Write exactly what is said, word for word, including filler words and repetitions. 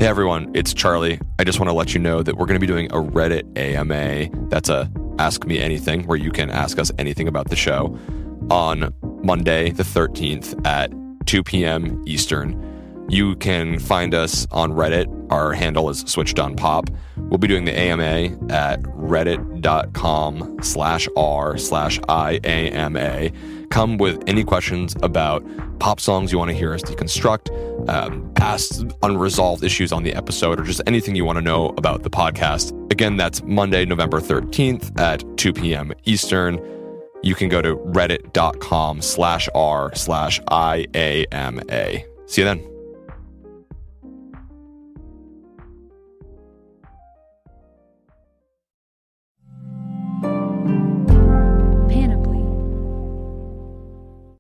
Hey everyone, it's Charlie. I just want to let you know that we're going to be doing a Reddit A M A. That's a Ask Me Anything, where you can ask us anything about the show, on Monday the thirteenth at two p.m. Eastern. You can find us on Reddit. Our handle is Switched on Pop. We'll be doing the A M A at reddit.com slash r slash IAMA. Come with any questions about pop songs you want to hear us deconstruct, um, past unresolved issues on the episode, or just anything you want to know about the podcast. Again, that's Monday, November thirteenth at two p.m. Eastern. You can go to reddit.com slash r slash IAMA. See you then.